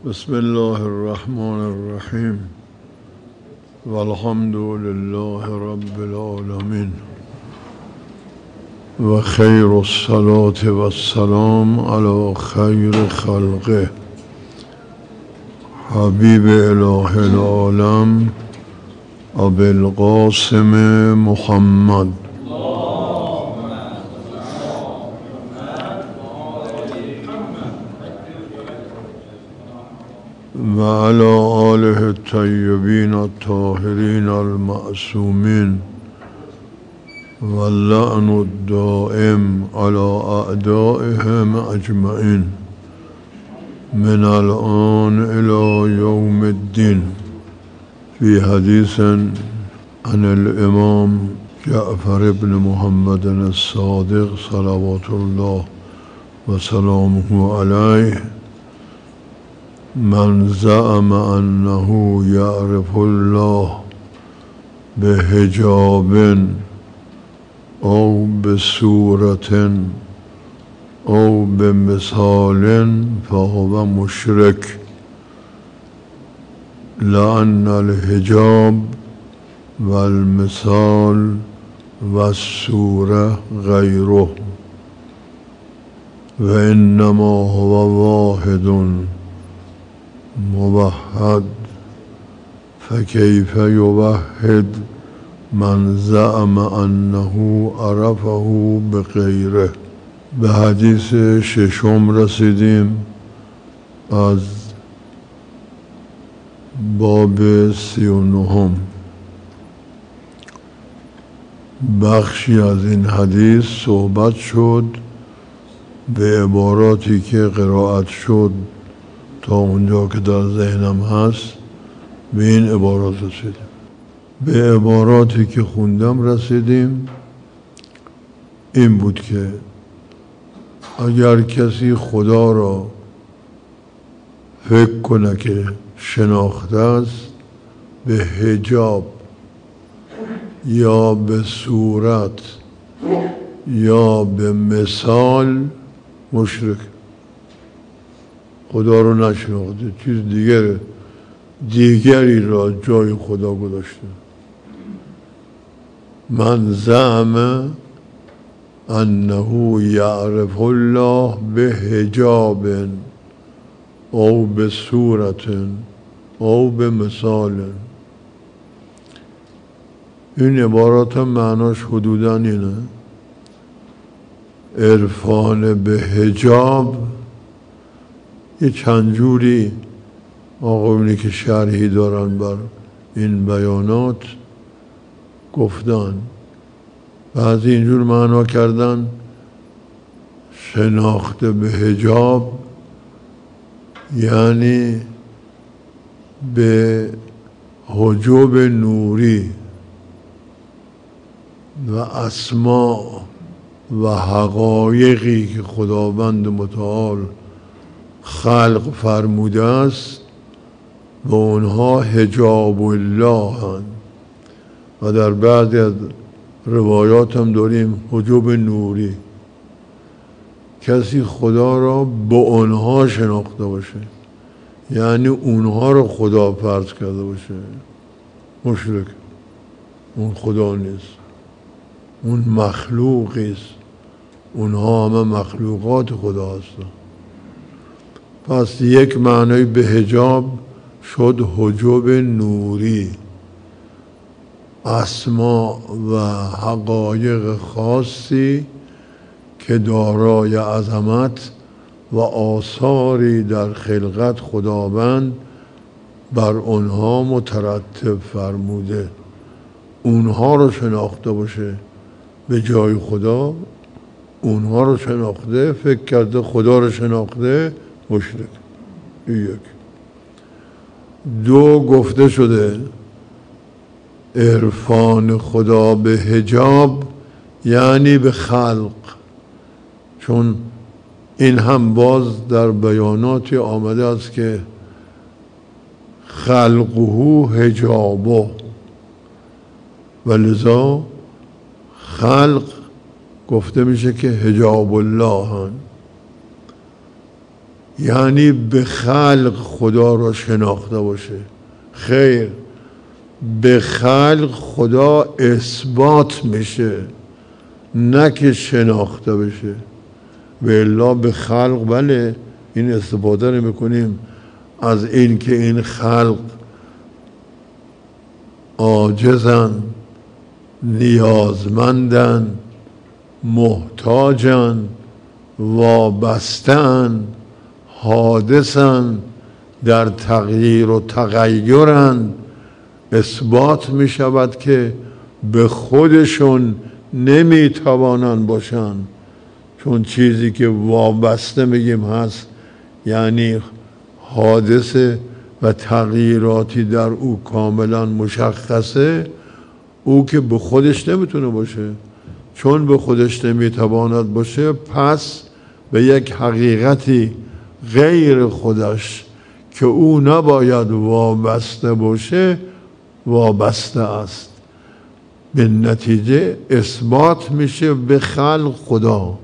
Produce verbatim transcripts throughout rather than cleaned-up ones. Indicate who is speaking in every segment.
Speaker 1: بسم الله الرحمن الرحیم والحمد لله رب العالمین و خیر الصلاة و السلام علی خیر خلقه حبیب اله العالم ابی القاسم محمد و علی آله الطیبین الطاهرین المعصومین و اللعن الدائم علی اعدائهم اجمعین من الآن الى یوم الدین. فی حدیث عن الامام جعفر بن محمد الصادق صلوات الله و سلامه علیه: من زعم انه یعرف الله بحجاب او بصورت او بمثال فهو مشرک، لأن الحجاب والمثال والصورة غیره و انما هو واحد موحد، فكيف يوحد من زعم انه عرفه بغیره. به حدیث ششم رسیدیم از باب سی و نهم. بخشی از این حدیث صحبت شد به عباراتی که قرائت شد تا اونجا که در ذهنم هست. به این عبارات رسیدیم. به عباراتی که خوندم رسیدیم این بود که اگر کسی خدا را فکر کنه که شناخته است، به حجاب یا به صورت یا به مثال مشرک. خدا رو نشناخته، چیز دیگر دیگری را جای خدا گذاشته. من زعم انه یعرف الله به حجاب او به صورت او به مثال. این عبارات معناش حدوداً اینه: عرفان به حجاب یه چند جوری آقایونی که شرحی دارن بر این بیانات گفتن. بعضی اینجور معنا کردن شناخته به حجاب یعنی به حجاب نوری و اسماء و حقایقی که خداوند متعال خلق فرموده است و اونها حجاب الله هستند. و در بعضی از روایات هم داریم حجاب نوری. کسی خدا را با اونها شناخته باشه یعنی اونها را خدا فرض کرده باشه، مشرک. اون خدا نیست، اون مخلوقی است. اونها همه مخلوقات خدا هستند. پس یک معنی به حجاب شد حجاب نوری، اسما و حقایق خاصی که دارای عظمت و آثاری در خلقت خداوند بر اونها مترتب فرموده. اونها رو شناخته باشه به جای خدا، اونها رو شناخته فکر کرده خدا رو شناخته، مشرک. یک. دو، گفته شده عرفان خدا به حجاب یعنی به خلق، چون این هم باز در بیاناتی آمده است که خلقه حجابه، و لذا خلق گفته میشه که حجاب الله هن. یعنی به خلق خدا را شناخته باشه. خیر، به خلق خدا اثبات میشه، نه که شناخته بشه. و الا به خلق بله این استفاده رو میکنیم از این که این خلق عاجزن، نیازمندن، محتاجن، وابستن، حادثن، در تغییر و تغیرن. اثبات می شود که به خودشون نمی توانن باشن، چون چیزی که وابسته میگیم هست یعنی حادثه و تغییراتی در او کاملا مشخصه، او که به خودش نمیتونه باشه. چون به خودش نمیتواند باشه، پس به یک حقیقتی غیر خودش که او نباید وابسته باشه وابسته است. به نتیجه اثبات میشه به خلق خدا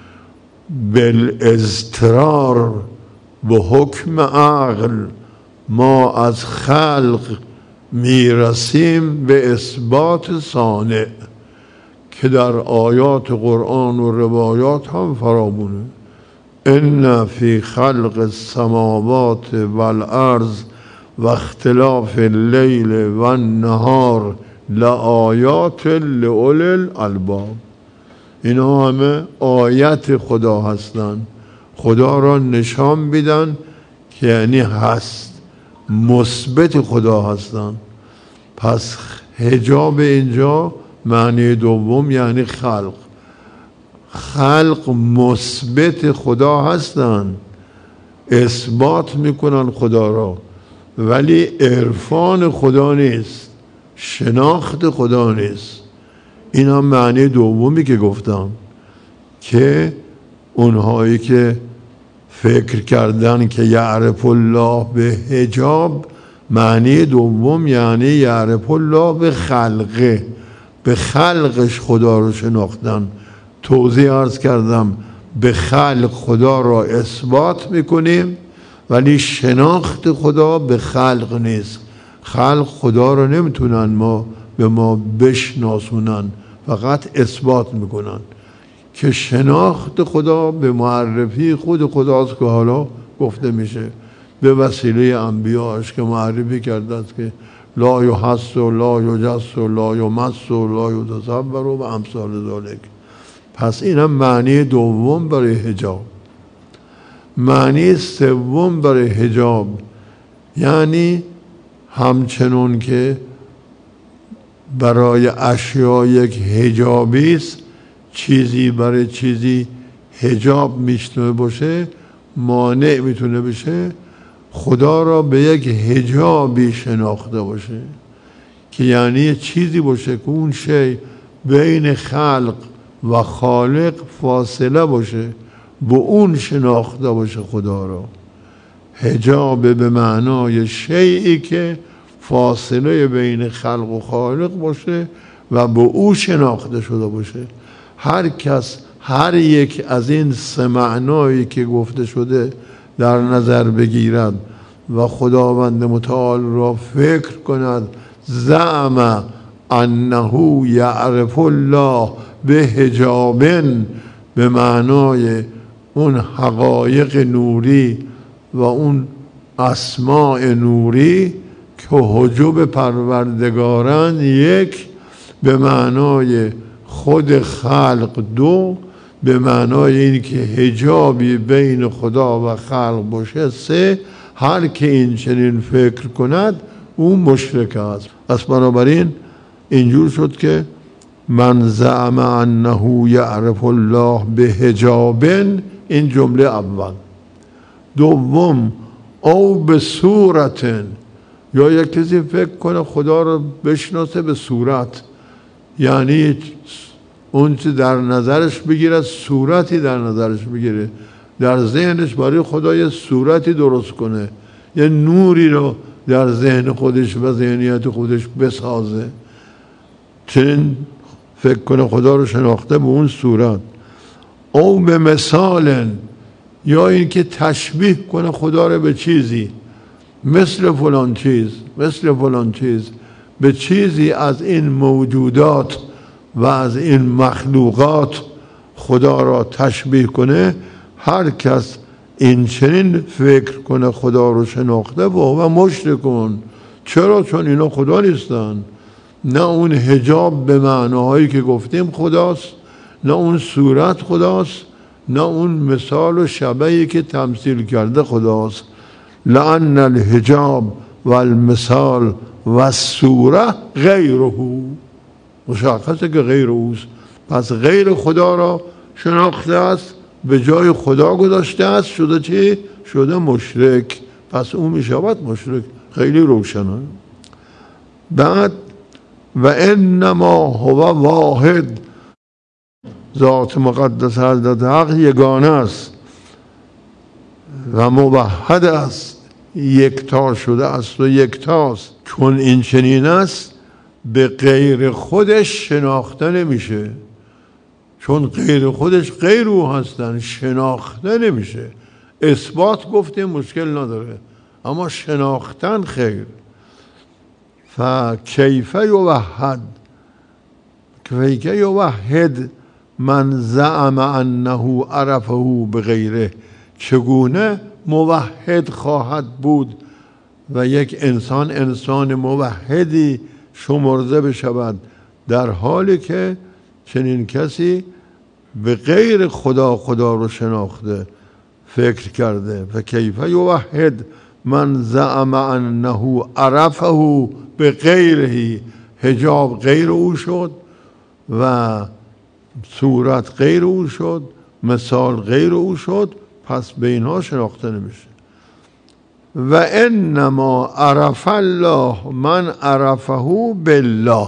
Speaker 1: بالاضطرار به حکم عقل. ما از خلق میرسیم به اثبات صانع که در آیات قرآن و روایات هم فرامونه. ان فی خلق السماوات والارض و اختلاف اللیل و النهار لآیات لأولی الالباب. اینا همه آیت خدا هستند، خدا را نشان میدن که یعنی هست، مثبت خدا هستند. پس حجاب اینجا معنی دوم یعنی خلق. خلق مثبت خدا هستند، اثبات میکنن خدا را، ولی عرفان خدا نیست، شناخت خدا نیست. این هم معنی دومی که گفتم که اونهایی که فکر کردن که یعرف الله به حجاب، معنی دوم یعنی یعرف الله به خلقه، به خلقش خدا رو شناختن. توضیح عرض کردم به خلق خدا را اثبات میکنیم، ولی شناخت خدا به خلق نیست. خلق خدا را نمیتونن ما به ما بشناسونن، فقط اثبات میکنن. که شناخت خدا به معرفی خود خداست که حالا گفته میشه به وسیله انبیاش که معرفی کرده است که لا یحس و لا یجس و لا یمس و لا یتصور و امثال ذالک. پس اینم معنی دوم برای حجاب. معنی سوم برای حجاب یعنی همچنون که برای اشیاء یک حجابی است، چیزی برای چیزی حجاب میتونه باشه، مانع میتونه بشه، خدا را به یک حجابی شناخته باشه که یعنی چیزی باشه که اون شی بین خلق و خالق فاصله باشه، به اون شناخته باشه خدا را. حجاب به معنای شیئی که فاصله بین خلق و خالق باشه و به او شناخته شده باشه. هر کس هر یک از این سه معنایی که گفته شده در نظر بگیرد و خداوند متعال را فکر کند، زعم انه یعرف الله به حجابن، به معنای اون حقایق نوری و اون اسماء نوری که حجب پروردگاران یک، به معنای خود خلق دو، به معنای این که حجابی بین خدا و خلق باشه سه. هر که این چنین فکر کند اون مشرک است. پس بنابراین اینجور شد که من زعم انه یعرف الله به حجابن، این جمله اول. دوم او به صورتن، یا یک کسی فکر کنه خدا رو بشناسه به صورت، یعنی اون چه در نظرش بگیره صورتی در نظرش بگیره، در ذهنش برای خدا یه صورتی درست کنه، یه نوری رو در ذهن خودش و ذهنیت خودش بسازه، چنین فکر کنه خدا رو شناخته به اون صورت. او به مثال، یا اینکه تشبیه کنه خدا رو به چیزی مثل فلان چیز مثل فلان چیز به چیزی از این موجودات و از این مخلوقات خدا را تشبیه کنه. هر کس این چنین فکر کنه خدا رو شناخته و و مشرکون. چرا؟ چون اینا خدا نیستن. نه اون حجاب به معناهایی که گفتیم خداست، نه اون صورت خداست، نه اون مثال و شبهی که تمثیل کرده خداست. لأن الحجاب و المثال و الصوره غیره، مشخصه که غیر اوست. پس غیر خدا را شناخته است، به جای خدا گذاشته است، شده چی؟ شده مشرک. پس اون میشود مشرک. خیلی روشنه. بعد و انما هو واحد، ذات مقدس حضرت حق یگانه است و موحد است، یکتا شده است و یکتاست. چون این چنین است به غیر خودش شناخته نمیشه، چون غیر خودش غیر او هستن، شناخته نمیشه. اثبات گفتیم مشکل نداره، اما شناختن خیر. فکیف یوحد، کیف یوحد من زعم انه عرفه بغیره، چگونه موحد خواهد بود و یک انسان انسان موحدی شمرده بشود در حالی که چنین کسی به غیر خدا خدا رو شناخته فکر کرده. فکیف یوحد من زعم انه عرفه به غیره، حجاب غیر او شد و صورت غیر او شد، مثال غیر او شد، پس به اینها شناخته نمیشه. و انما عرف الله من عرفه بالله،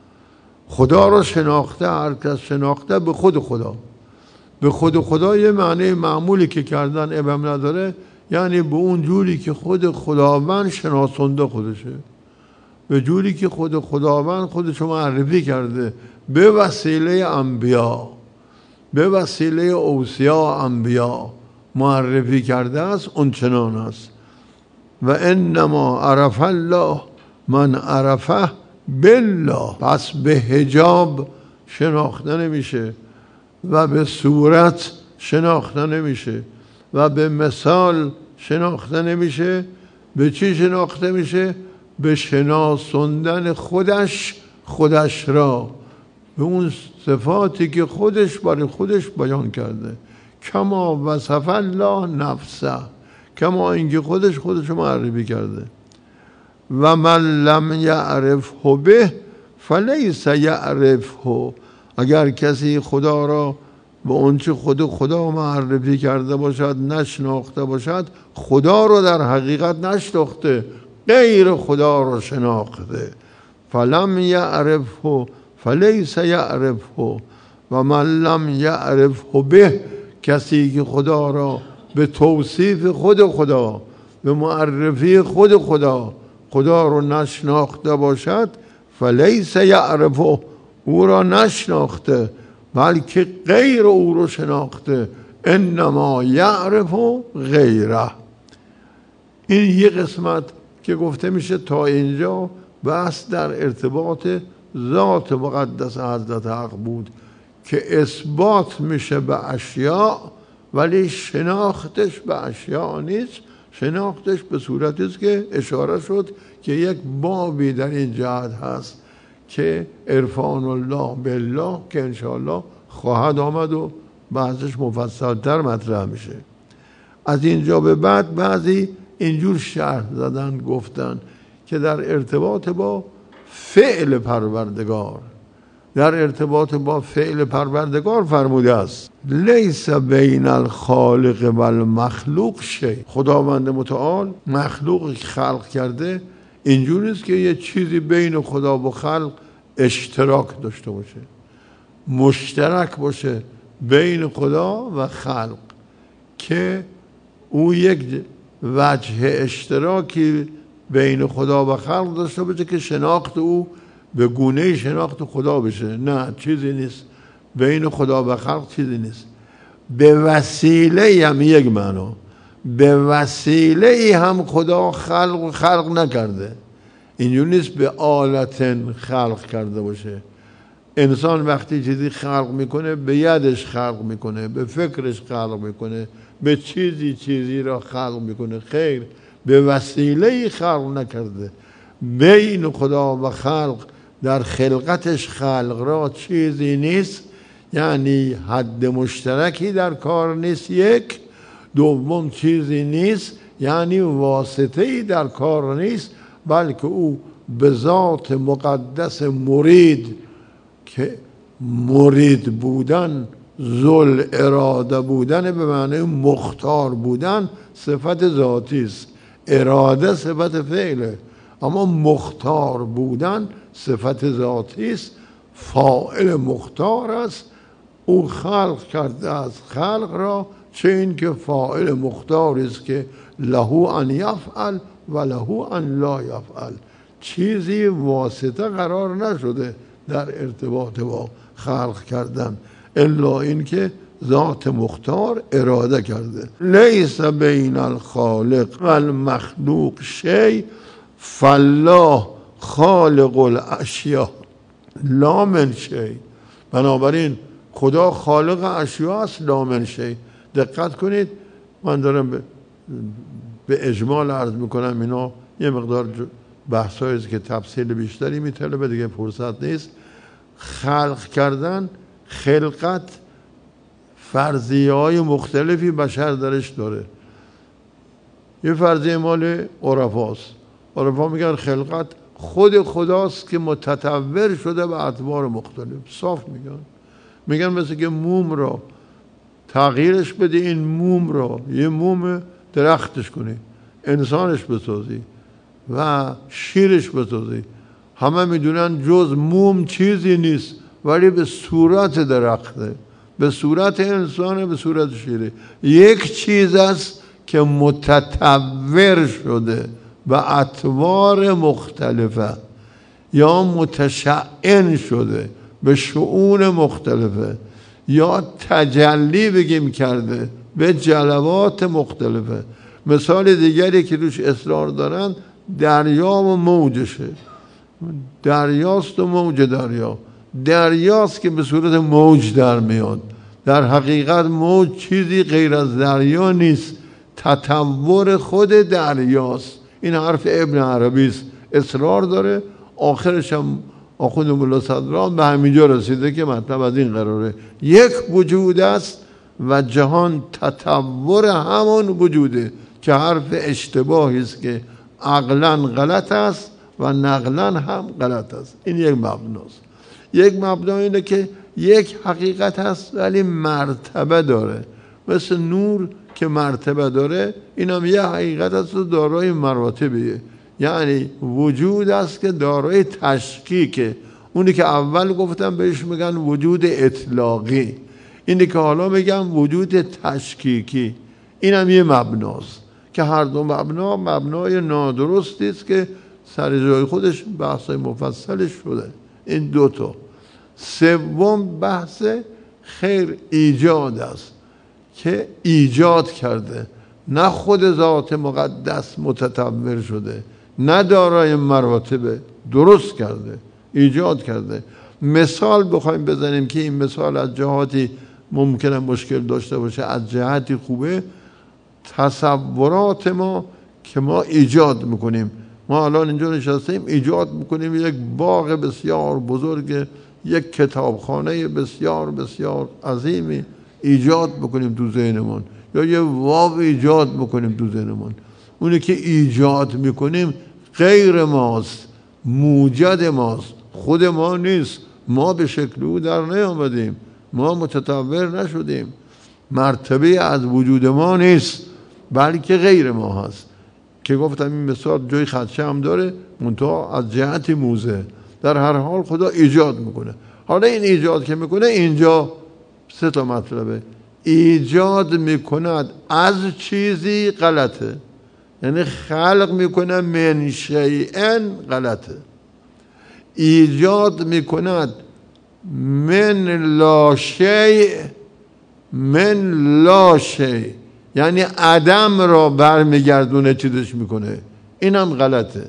Speaker 1: خدا رو شناخته هر کس شناخته به خود خدا. به خود خدا یه معنی معمولی که کردن ابهم نداره، یعنی به اون جوری که خود خداوند شناسنده خودشه، به جوری که خود خداوند خودش معرفی کرده به وسیله انبیا، به وسیله اوصیا انبیا معرفی کرده است، اون چنان است. و انما عرف الله من عرفه بالله، پس به حجاب شناخته نمیشه و به صورت شناخته نمیشه و به مثال شناخته نمیشه. به چی شناخته میشه؟ به شناسوندن خودش خودش را، به اون صفاتی که خودش برای خودش بیان کرده. کما وصف الله نفسه، کما اینکه خودش خودش معرفی کرده. و من لم یعرفه به فلیس یعرفه، اگر کسی خدا را به اون چه خود خدا معرفی کرده باشد نشناخته باشد، خدا رو در حقیقت نشناخته، غیر خدا رو شناخته. فلم یعرفه فلیس یعرفه و من لم یعرفه به، کسی که خدا را به توصیف خود خدا، به معرفی خود خدا خدا رو نشناخته باشد، فلیس یعرفه، او را نشناخته بلکه غیر او رو شناخته. انما یعرف غیره. این یه قسمت که گفته میشه تا اینجا بحث در ارتباط ذات مقدس حضرت حق بود که اثبات میشه به اشیاء ولی شناختش به اشیاء نیست. شناختش به صورتی است که اشاره شد که یک بابی در این جهت هست که عرفان الله بالله که انشاءالله خواهد آمد و بعضش مفصلتر مطرح میشه. از اینجا به بعد بعضی اینجور شرح زدن گفتن که در ارتباط با فعل پروردگار، در ارتباط با فعل پروردگار فرموده است لیس بین الخالق و المخلوق شیء. خداوند متعال مخلوق خلق کرده اینجوری است که یه چیزی بین خدا و خلق اشتراک داشته باشه، مشترک باشه بین خدا و خلق، که او یک وجه اشتراکی بین خدا و خلق داشته باشه که شناخت او به گونه شناخت خدا بشه. نه، چیزی نیست بین خدا و خلق، چیزی نیست. به وسیله هم یک معنا، به وسیله ای هم خدا خلق خلق نکرده. اینجور نیست به آلت خلق کرده باشه. انسان وقتی چیزی خلق میکنه به یدش خلق میکنه، به فکرش خلق میکنه، به چیزی چیزی را خلق میکنه. خیر، به وسیله ای خلق نکرده. بین خدا و خلق در خلقتش خلق را چیزی نیست، یعنی حد مشترکی در کار نیست. یک دوم چیزی نیست، یعنی واسطه ای در کار نیست، بلکه او به ذات مقدس مرید که مرید بودن، ذل اراده بودن به معنی مختار بودن صفت ذاتی است. اراده صفت فعله، اما مختار بودن صفت ذاتی است. فاعل مختار است. او خلق کرده از خلق را، چه این که فاعل مختار است که له ان یفعل و له ان لا یفعل. چیزی واسطه قرار نشده در ارتباط با خلق کردن، الا این که ذات مختار اراده کرده. لیس بین الخالق و المخلوق شیء فالله خالق الاشیاء لا من شیء. بنابراین خدا خالق اشیاء است، لا من شیء. دقت کنید، من دارم به, به اجمال عرض میکنم، اینا یه مقدار بحثایی است که تفصیل بیشتری میطلبه، دیگه فرصت نیست. خلق کردن، خلقت فرضیه های مختلفی بشر درش داره. یه فرضیه مال عرفاست. عرفا میگن خلقت خود خداست که متطور شده به اطوار مختلف. صاف میگن میگن مثل که موم را تغییرش بده، این موم را یه موم درختش کنی، انسانش بسازی و شیرش بسازی. همه میدونن جز موم چیزی نیست، ولی به صورت درخته، به صورت انسانه، به صورت شیره. یک چیز است که متطور شده به اطوار مختلفه یا متشعن شده به شؤون مختلفه، یا تجلی بگیم کرده به جلوات مختلفه. مثال دیگری که روش اصرار دارن دریا و موجشه. دریاست و موج دریا. دریاست که به صورت موج در میاد. در حقیقت موج چیزی غیر از دریا نیست، تطور خود دریاست. این حرف ابن عربی است، اصرار داره. آخرش هم آخوند ملا صدران به همینجا رسیده که مطلب از این قراره: یک وجود است و جهان تطور همون وجوده، که حرف اشتباهی است که عقلاً غلط است و نقلاً هم غلط است. این یک مبناست. یک مبنا اینه که یک حقیقت هست ولی مرتبه داره، مثل نور که مرتبه داره. این هم یه حقیقت هست و دارای مراتبیه، یعنی وجود است که دارای تشکیکه. اونی که اول گفتم بهش میگن وجود اطلاقی، اینی که حالا میگم وجود تشکیکی. این هم یه مبناست که هر دو مبنا مبنای نادرستی است که سر جای خودش بحث مفصلش شده. این دوتا. سوم بحث خیر ایجاد است که ایجاد کرده، نه خود ذات مقدس متطور شده، نه دارای مراتب، درست کرده، ایجاد کرده. مثال بخوایم بزنیم که این مثال از جهاتی ممکنه مشکل داشته باشه، از جهتی خوبه. تصورات ما که ما ایجاد میکنیم، ما الان اینجا نشستیم ایجاد میکنیم یک باغ بسیار بزرگ، یک کتابخانه بسیار بسیار عظیمی ایجاد میکنیم تو ذهنمون، یا یه واو ایجاد میکنیم تو ذهنمون. اونی که ایجاد میکنیم غیر ماست، موجد ماست، خود ما نیست. ما به شکل او در نیامدیم، ما متطور نشدیم، مرتبه از وجود ما نیست، بلکه غیر ما هست. که گفتم این مثال جای خدشه هم داره، منتها از جهت موزه. در هر حال خدا ایجاد میکنه. حالا این ایجاد که میکنه، اینجا سه تا مطلبه. ایجاد میکند از چیزی غلطه، یعنی خلق میکنه من شیئن غلطه. ایجاد میکند من لا شیء من لا شی، یعنی عدم را برمیگردونه چیزش میکنه. اینم غلطه.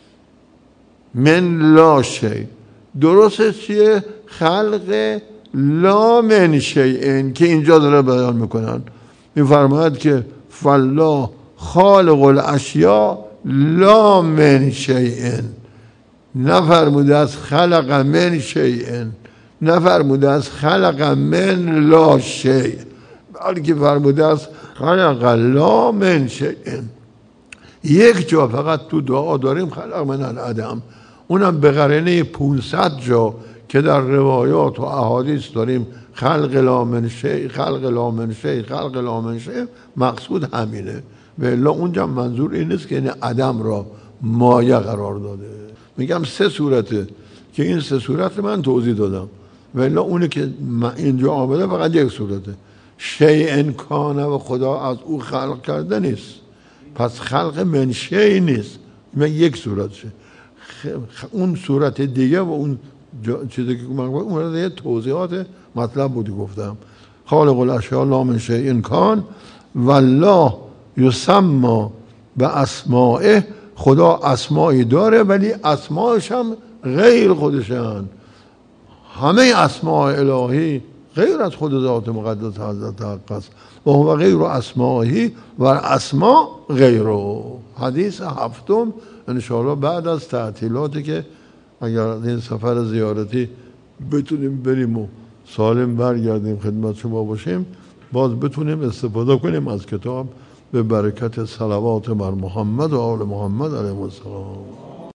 Speaker 1: من لا شی درسته چیه؟ خلق لا من شیئن که اینجا داره بیان میکنن. میفرماید که فالله خالق الاشیاء لا من شیئن، نفرموده از خلق من شیئن، نفرموده از خلق من لا شیء، بلکه فرموده از خلق لا من شیئن. یک جا فقط تو دعا داریم خلق من العدم، اونم به قرینه پانصد جا که در روایات و احادیث داریم خلق لا من شیء، خلق لا من شیء، خلق لا من شیء، مقصود همینه. و الا اونجا منظور این نیست که این عدم را مایه قرار داده. میگم سه صورته که این سه صورت من توضیح دادم، و الا اونی که اینجا آمده فقط یک صورته. شیء کان و خدا از او خلق کرده نیست، پس خلق من شیء نیست، من یک صورتشه. اون صورت دیگه و اون چیزی که من گفتم اون دیگه توضیحات مطلب بودی گفتم. خالق الاشیاء لا من شیء کان والله یسمى به اسمائه، خدا اسمایی داره ولی اسمایش هم غیر خودشن. همه اسماء الهی غیر از خود ذات مقدس حضرت حق است. و هو غیر اسمائه و اسماء غیره. حدیث هفتم انشاءالله بعد از تعطیلاتی که اگر این سفر زیارتی بتونیم بریم و سالم برگردیم خدمت شما باشیم، باز بتونیم استفاده کنیم از کتاب به برکت صلوات بر محمد و آل محمد علیه السلام.